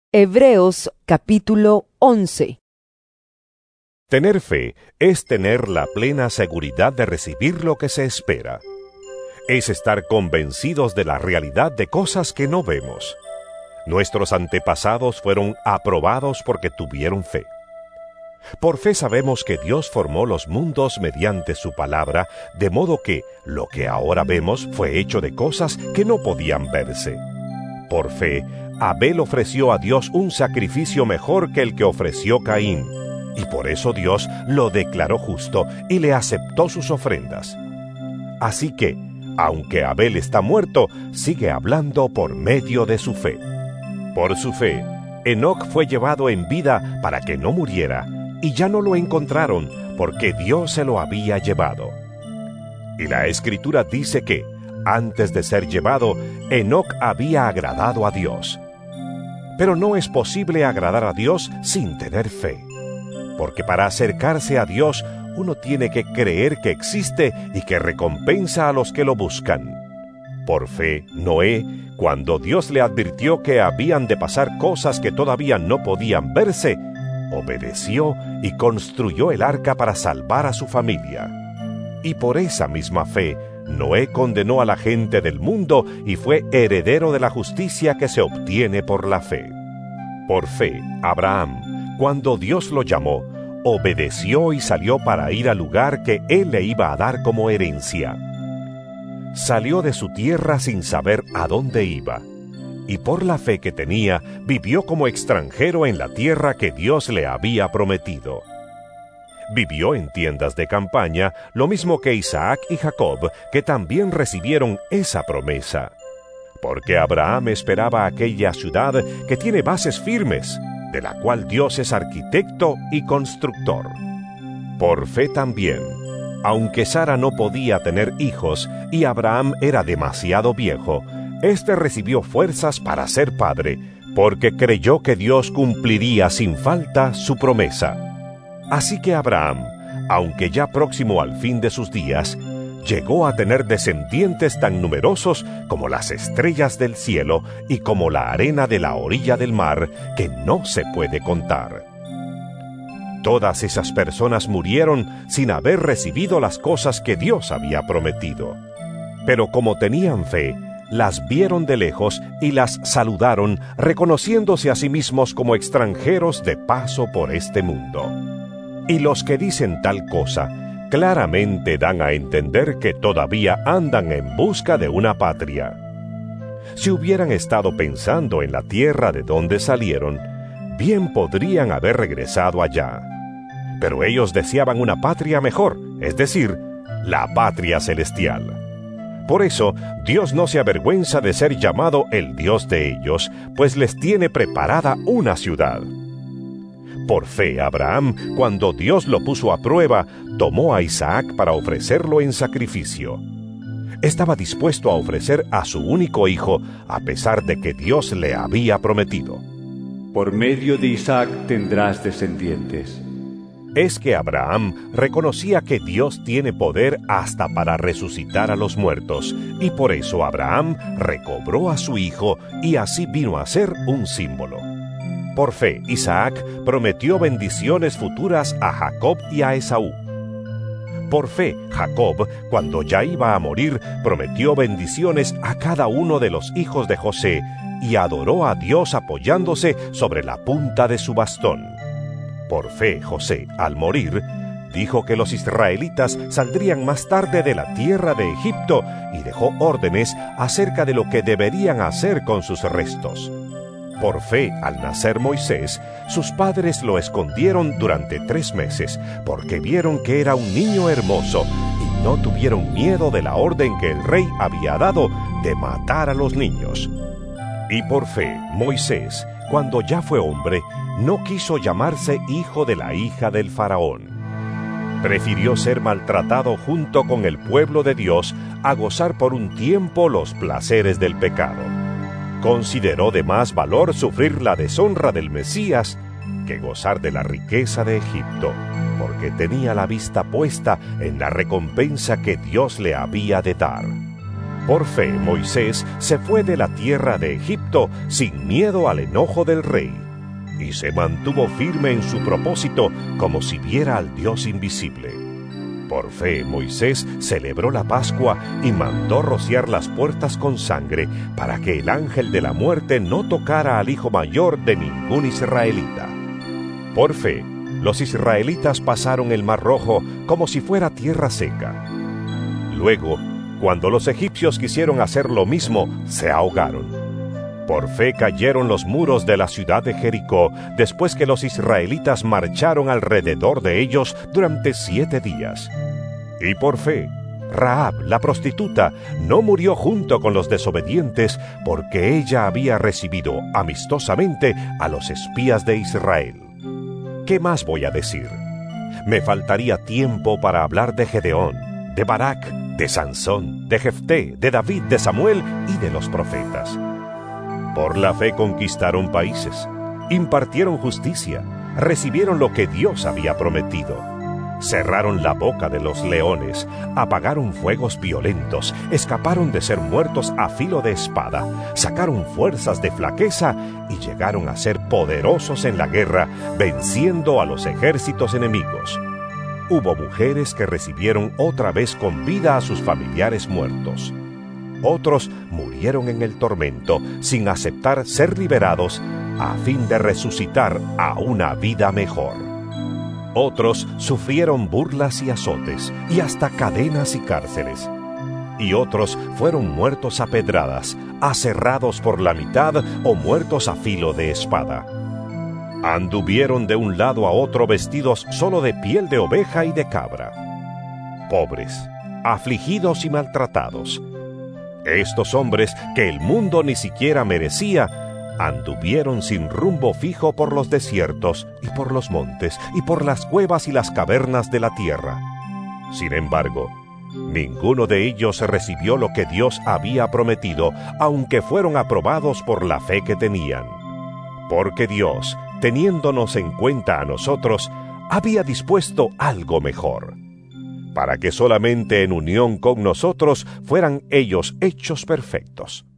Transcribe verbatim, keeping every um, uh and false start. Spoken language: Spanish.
Hebreos capítulo once. Tener fe es tener la plena seguridad de recibir lo que se espera. Es estar convencidos de la realidad de cosas que no vemos. Nuestros antepasados fueron aprobados porque tuvieron fe. Por fe sabemos que Dios formó los mundos mediante su palabra, de modo que lo que ahora vemos fue hecho de cosas que no podían verse. Por fe, Abel ofreció a Dios un sacrificio mejor que el que ofreció Caín, y por eso Dios lo declaró justo y le aceptó sus ofrendas. Así que, aunque Abel está muerto, sigue hablando por medio de su fe. Por su fe, Enoc fue llevado en vida para que no muriera, y ya no lo encontraron, porque Dios se lo había llevado. Y la Escritura dice que, antes de ser llevado, Enoc había agradado a Dios. Pero no es posible agradar a Dios sin tener fe, porque para acercarse a Dios uno tiene que creer que existe y que recompensa a los que lo buscan. Por fe, Noé, cuando Dios le advirtió que habían de pasar cosas que todavía no podían verse, obedeció y construyó el arca para salvar a su familia. Y por esa misma fe, Noé condenó a la gente del mundo y fue heredero de la justicia que se obtiene por la fe. Por fe, Abraham, cuando Dios lo llamó, obedeció y salió para ir al lugar que él le iba a dar como herencia. Salió de su tierra sin saber a dónde iba, y por la fe que tenía, vivió como extranjero en la tierra que Dios le había prometido. Vivió en tiendas de campaña, lo mismo que Isaac y Jacob, que también recibieron esa promesa. Porque Abraham esperaba aquella ciudad que tiene bases firmes, de la cual Dios es arquitecto y constructor. Por fe también, aunque Sara no podía tener hijos y Abraham era demasiado viejo, éste recibió fuerzas para ser padre, porque creyó que Dios cumpliría sin falta su promesa. Así que Abraham, aunque ya próximo al fin de sus días, llegó a tener descendientes tan numerosos como las estrellas del cielo y como la arena de la orilla del mar, que no se puede contar. Todas esas personas murieron sin haber recibido las cosas que Dios había prometido. Pero como tenían fe, las vieron de lejos y las saludaron, reconociéndose a sí mismos como extranjeros de paso por este mundo. Y los que dicen tal cosa, claramente dan a entender que todavía andan en busca de una patria. Si hubieran estado pensando en la tierra de donde salieron, bien podrían haber regresado allá. Pero ellos deseaban una patria mejor, es decir, la patria celestial. Por eso, Dios no se avergüenza de ser llamado el Dios de ellos, pues les tiene preparada una ciudad. Por fe, Abraham, cuando Dios lo puso a prueba, tomó a Isaac para ofrecerlo en sacrificio. Estaba dispuesto a ofrecer a su único hijo, a pesar de que Dios le había prometido. Por medio de Isaac tendrás descendientes. Es que Abraham reconocía que Dios tiene poder hasta para resucitar a los muertos, y por eso Abraham recobró a su hijo y así vino a ser un símbolo. Por fe, Isaac prometió bendiciones futuras a Jacob y a Esaú. Por fe, Jacob, cuando ya iba a morir, prometió bendiciones a cada uno de los hijos de José y adoró a Dios apoyándose sobre la punta de su bastón. Por fe, José, al morir, dijo que los israelitas saldrían más tarde de la tierra de Egipto y dejó órdenes acerca de lo que deberían hacer con sus restos. Por fe, al nacer Moisés, sus padres lo escondieron durante tres meses, porque vieron que era un niño hermoso, y no tuvieron miedo de la orden que el rey había dado de matar a los niños. Y por fe, Moisés, cuando ya fue hombre, no quiso llamarse hijo de la hija del faraón. Prefirió ser maltratado junto con el pueblo de Dios a gozar por un tiempo los placeres del pecado. Consideró de más valor sufrir la deshonra del Mesías que gozar de la riqueza de Egipto, porque tenía la vista puesta en la recompensa que Dios le había de dar. Por fe, Moisés se fue de la tierra de Egipto sin miedo al enojo del rey, y se mantuvo firme en su propósito como si viera al Dios invisible. Por fe, Moisés celebró la Pascua y mandó rociar las puertas con sangre para que el ángel de la muerte no tocara al hijo mayor de ningún israelita. Por fe, los israelitas pasaron el Mar Rojo como si fuera tierra seca. Luego, cuando los egipcios quisieron hacer lo mismo, se ahogaron. Por fe cayeron los muros de la ciudad de Jericó después que los israelitas marcharon alrededor de ellos durante siete días. Y por fe, Rahab, la prostituta, no murió junto con los desobedientes porque ella había recibido amistosamente a los espías de Israel. ¿Qué más voy a decir? Me faltaría tiempo para hablar de Gedeón, de Barak, de Sansón, de Jefté, de David, de Samuel y de los profetas. Por la fe conquistaron países, impartieron justicia, recibieron lo que Dios había prometido, cerraron la boca de los leones, apagaron fuegos violentos, escaparon de ser muertos a filo de espada, sacaron fuerzas de flaqueza y llegaron a ser poderosos en la guerra, venciendo a los ejércitos enemigos. Hubo mujeres que recibieron otra vez con vida a sus familiares muertos. Otros murieron en el tormento sin aceptar ser liberados a fin de resucitar a una vida mejor. Otros sufrieron burlas y azotes y hasta cadenas y cárceles. Y otros fueron muertos a pedradas, aserrados por la mitad o muertos a filo de espada. Anduvieron de un lado a otro vestidos solo de piel de oveja y de cabra. Pobres, afligidos y maltratados. Estos hombres, que el mundo ni siquiera merecía, anduvieron sin rumbo fijo por los desiertos y por los montes y por las cuevas y las cavernas de la tierra. Sin embargo, ninguno de ellos recibió lo que Dios había prometido, aunque fueron aprobados por la fe que tenían. Porque Dios, teniéndonos en cuenta a nosotros, había dispuesto algo mejor, para que solamente en unión con nosotros fueran ellos hechos perfectos.